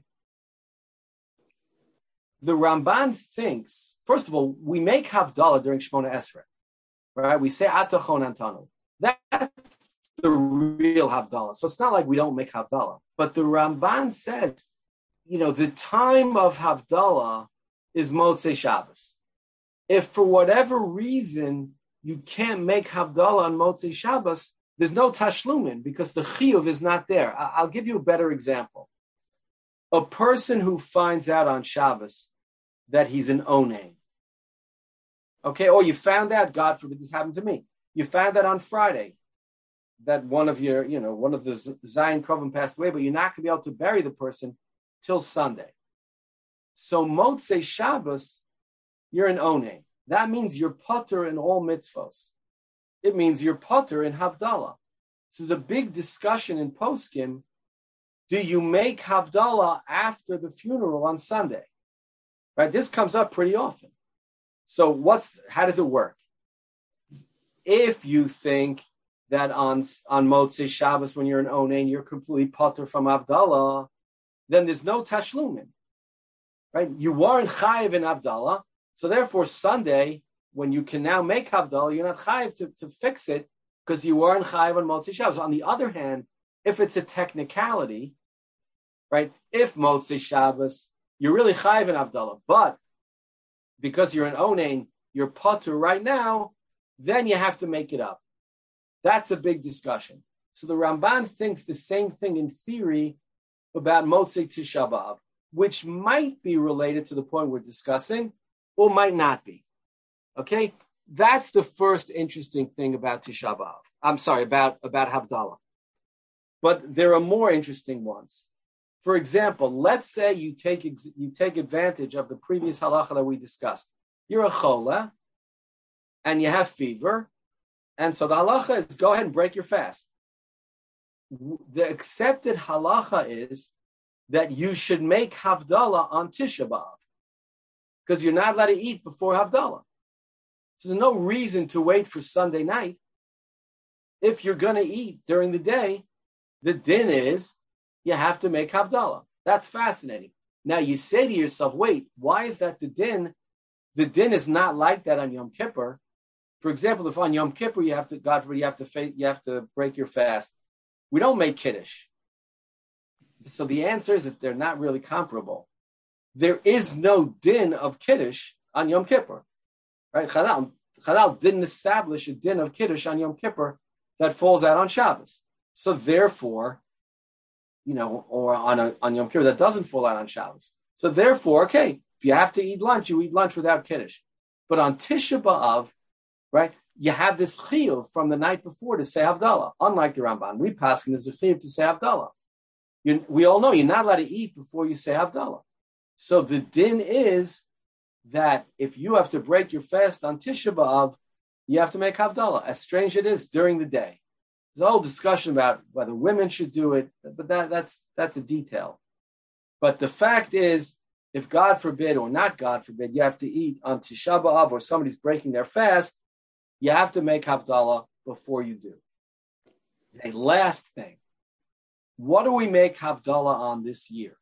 The Ramban thinks, first of all, we make Havdalah during Shemona Esrei, right? We say Atachon Antanu. That's the real Havdalah. So it's not like we don't make Havdalah. But the Ramban says, you know, the time of Havdalah is Motzei Shabbos. If for whatever reason you can't make Havdalah on Motzei Shabbos, there's no Tashlumin because the Chiyuv is not there. I'll give you a better example. A person who finds out on Shabbos that he's an Onain. Okay, or you found out, God forbid this happened to me, you found out on Friday that one of your, you know, one of the Zion Krovim passed away, but you're not going to be able to bury the person till Sunday. So Motzei Shabbos, you're an Onain. That means you're potter in all mitzvos. It means you're potter in Havdalah. This is a big discussion in Poskim. Do you make Havdalah after the funeral on Sunday? Right? This comes up pretty often. So what's how does it work? If you think that on, on Motzei Shabbos, when you're an Onain, you're completely potter from Havdalah, then there's no Tashlumin. Right? You weren't chayiv in Havdalah, so therefore Sunday, when you can now make Havdalah, you're not chayiv to, to fix it because you weren't chayiv on Motzei Shabbos. On the other hand, if it's a technicality, right? If Motzei Shabbos, you're really chayiv in Havdalah, but because you're an Onain, you're potter right now, then you have to make it up. That's a big discussion. So the Ramban thinks the same thing in theory about Motzei Tisha B'av, which might be related to the point we're discussing, or might not be. Okay? That's the first interesting thing about Tisha B'av. I'm sorry, about, about Havdalah. But there are more interesting ones. For example, let's say you take you take advantage of the previous halacha that we discussed. You're a chola, and you have fever, and so the halacha is go ahead and break your fast. The accepted halacha is that you should make Havdalah on Tisha B'av, because you're not allowed to eat before Havdalah. So there's no reason to wait for Sunday night. If you're going to eat during the day, the din is you have to make Havdalah. That's fascinating. Now you say to yourself, wait, why is that the din? The din is not like that on Yom Kippur. For example, if on Yom Kippur you have to, God forbid, you have to you have to break your fast, we don't make Kiddush. So the answer is that they're not really comparable. There is no din of Kiddush on Yom Kippur. Right? Chazal, Chazal didn't establish a din of Kiddush on Yom Kippur that falls out on Shabbos. So therefore, you know, or on a, on Yom Kippur that doesn't fall out on Shabbos. So therefore, okay, if you have to eat lunch, you eat lunch without Kiddush. But on Tisha B'av, right, you have this chiyuv from the night before to say Havdalah. Unlike the Ramban, we paskin there's a chiyuv to say Havdalah. You, we all know you're not allowed to eat before you say Havdalah. So the din is that if you have to break your fast on Tisha B'av, you have to make Havdalah, as strange it is during the day. There's a whole discussion about whether women should do it, but that, that's that's a detail. But the fact is, if God forbid, or not God forbid, you have to eat on Tisha B'av or somebody's breaking their fast, you have to make Havdalah before you do. A last thing. What do we make Havdalah on this year?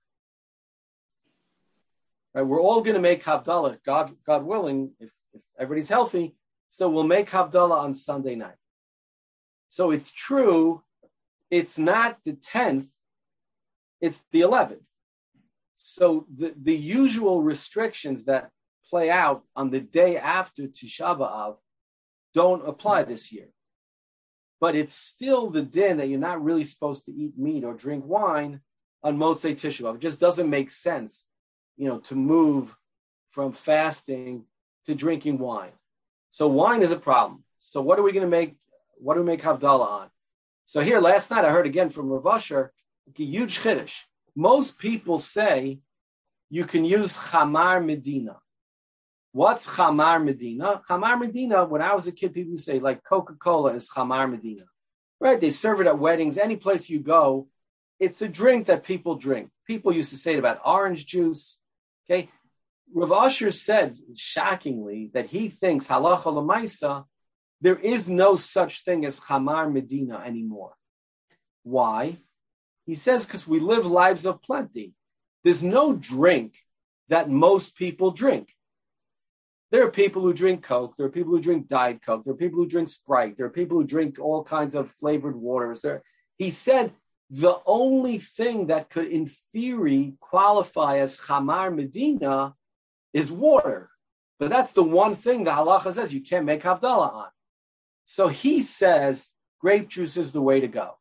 Right, we're all going to make Havdalah, God, God willing, if, if everybody's healthy, so we'll make Havdalah on Sunday night. So it's true, it's not the tenth, it's the eleventh. So the, the usual restrictions that play out on the day after Tisha B'Av don't apply this year. But it's still the din that you're not really supposed to eat meat or drink wine on Motzei Tisha B'Av. It just doesn't make sense, you know, to move from fasting to drinking wine. So wine is a problem. So what are we going to make? What do we make Havdalah on? So here, last night, I heard again from Rav Asher, a huge chiddush. Most people say you can use Chamar Medina. What's Chamar Medina? Chamar Medina, when I was a kid, people would say, like, Coca-Cola is Chamar Medina. Right? They serve it at weddings. Any place you go, it's a drink that people drink. People used to say it about orange juice. Okay? Rav Asher said, shockingly, that he thinks, halacha l'maisa, there is no such thing as Chamar Medina anymore. Why? He says, because we live lives of plenty. There's no drink that most people drink. There are people who drink Coke. There are people who drink Diet Coke. There are people who drink Sprite. There are people who drink all kinds of flavored waters. There, he said the only thing that could, in theory, qualify as Chamar Medina is water. But that's the one thing the halacha says you can't make Havdalah on. So he says grape juice is the way to go.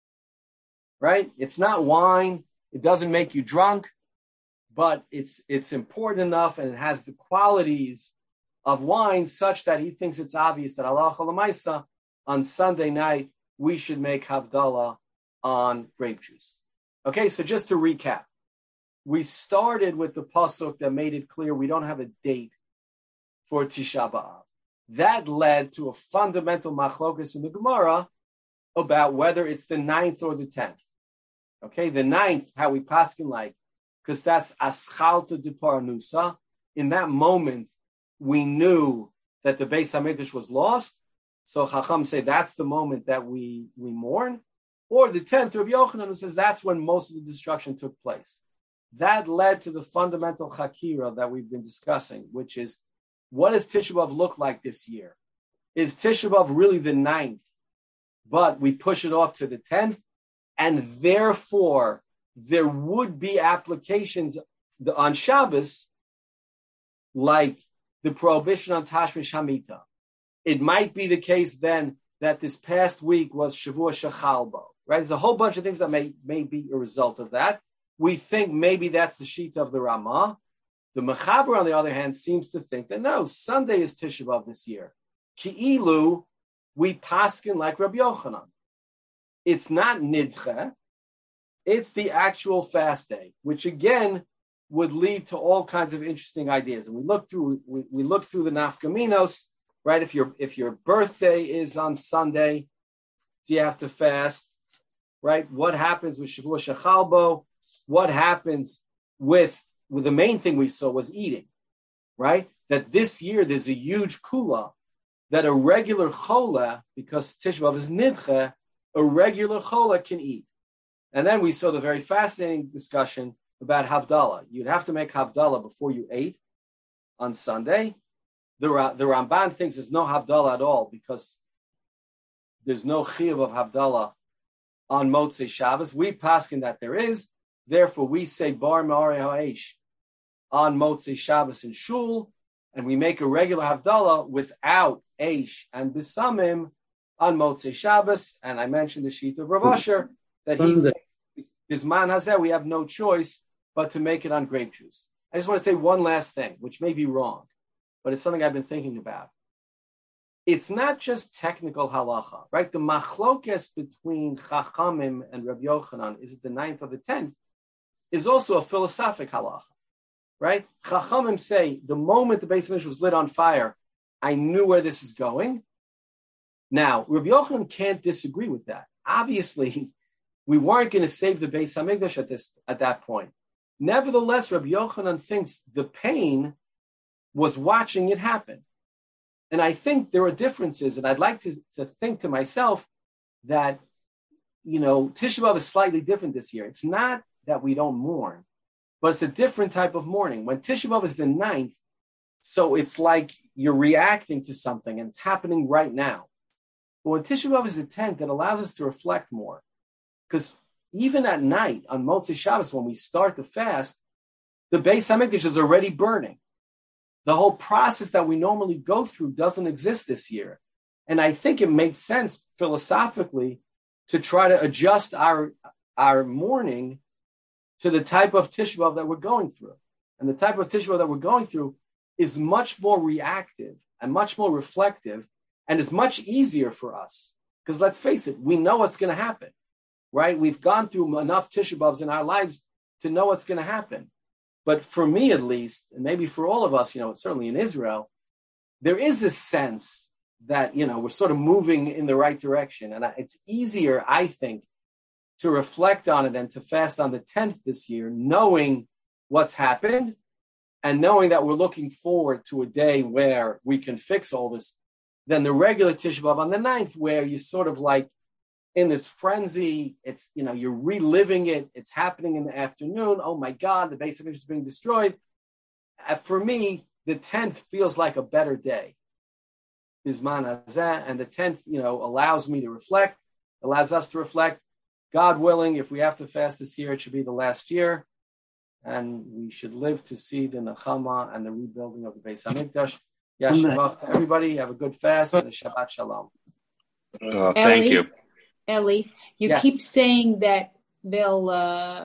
Right? It's not wine. It doesn't make you drunk, but it's it's important enough and it has the qualities of wine such that he thinks it's obvious that halacha l'maisa on Sunday night we should make Havdalah on grape juice. Okay, so just to recap, we started with the pasuk that made it clear we don't have a date for Tisha B'Av. That led to a fundamental machlokas in the Gemara about whether it's the ninth or the tenth. Okay, the ninth, how we paskin like, because that's aschalta de paranusa. In that moment, we knew that the Beis Hamikdash was lost. So Chacham say that's the moment that we, we mourn. Or the tenth, Rabbi Yochanan, who says that's when most of the destruction took place. That led to the fundamental chakira that we've been discussing, which is, what does Tisha B'Av look like this year? Is Tisha B'Av really the ninth, but we push it off to the tenth? And therefore, there would be applications on Shabbos, like the prohibition on Tashmish Hamita. It might be the case then that this past week was Shavua Shechalbo, right? There's a whole bunch of things that may, may be a result of that. We think maybe that's the sheet of the Ramah. The Mechaber, on the other hand, seems to think that no, Sunday is Tisha B'Av this year. Ki'ilu, we paskin like Rabbi Yochanan. It's not nidche, it's the actual fast day, which again would lead to all kinds of interesting ideas. And we look through we, we look through the nafkaminos, right? If your if your birthday is on Sunday, do you have to fast? Right? What happens with Shavua Shechalbo? What happens with, with the main thing we saw was eating, right? That this year there's a huge kula that a regular chola, because Tisha B'Av is nidche, a regular chola can eat. And then we saw the very fascinating discussion about Havdalah. You'd have to make Havdalah before you ate on Sunday. The, the Ramban thinks there's no Havdalah at all because there's no chiyuv of Havdalah on Motzei Shabbos. We paskin that there is. Therefore, we say Bar Ma'arei Ha'esh on Motzei Shabbos in Shul, and we make a regular Havdalah without Eish and Bisamim on Motzei Shabbos. And I mentioned the sheet of Rav Asher that he thinks Bisman Hazeh, we have no choice but to make it on grape juice. I just want to say one last thing, which may be wrong, but it's something I've been thinking about. It's not just technical halacha, right? The machlokes between Chachamim and Rabbi Yochanan, is it the ninth or the tenth, is also a philosophic halacha, right? Chachamim say, the moment the Beis Hamikdash was lit on fire, I knew where this is going. Now, Rabbi Yochanan can't disagree with that. Obviously, we weren't going to save the Beis Hamikdash at this at that point. Nevertheless, Rabbi Yochanan thinks the pain was watching it happen. And I think there are differences, and I'd like to, to think to myself that, you know, Tisha B'Av is slightly different this year. It's not that we don't mourn, but it's a different type of mourning. When Tisha B'Av is the ninth, So it's like you're reacting to something and it's happening right now. But when Tisha B'Av is the tenth, it allows us to reflect more. Because even at night, on Motzei Shabbos, when we start the fast, the Beis HaMikdash is already burning. The whole process that we normally go through doesn't exist this year. And I think it makes sense philosophically to try to adjust our, our mourning to the type of Tisha B'Av that we're going through. And the type of Tisha B'Av that we're going through is much more reactive and much more reflective and is much easier for us. Because let's face it, we know what's going to happen, right? We've gone through enough Tisha B'Avs in our lives to know what's going to happen. But for me, at least, and maybe for all of us, you know, certainly in Israel, there is this sense that, you know, we're sort of moving in the right direction. And it's easier, I think, to reflect on it and to fast on the tenth this year, knowing what's happened and knowing that we're looking forward to a day where we can fix all this, than the regular Tisha B'Av on the ninth, where you sort of like in this frenzy, it's, you know, you're reliving it. It's happening in the afternoon. Oh my God, the Beis HaMikdash is being destroyed. Uh, for me, the tenth feels like a better day. Bizman Hazeh, and the tenth, you know, allows me to reflect, allows us to reflect. God willing, if we have to fast this year, it should be the last year. And we should live to see the Nechama and the rebuilding of the Beis HaMikdash. Yashavach to everybody. Have a good fast and a Shabbat Shalom. Uh, thank Ellie, you. Ellie, you Yes. keep saying that they'll uh,